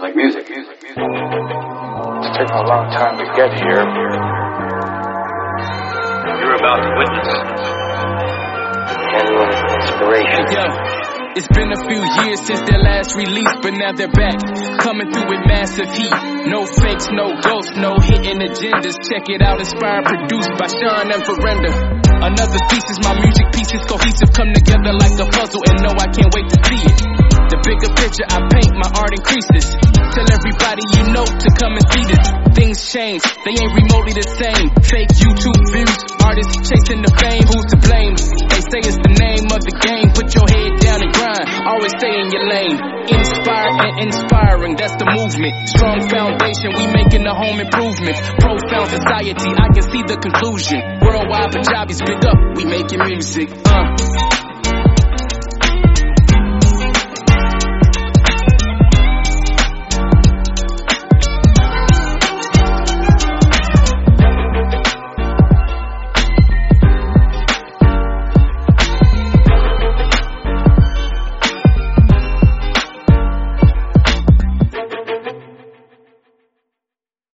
It's taken a long time to get here. You're about to witness Genuine inspiration. Yo, it's been a few years since their last release, but now they're back, coming through with massive heat. No fakes, no ghosts, no hidden agendas. Check it out, inspired, produced by Sean and Verenda. Another thesis, my music pieces cohesive, come together like a puzzle, and no, I can't wait to see it. The bigger picture I paint, my art increases. Tell everybody you know to come and see this. Things change, they ain't remotely the same. Fake YouTube views, artists chasing the fame. Who's to blame? They say it's the name of the game. Put your head down and grind, always stay in your lane. Inspire and inspiring, that's the movement. Strong foundation, we making a home improvement. Profound society, I can see the conclusion. Worldwide Punjabis, big up, we making music.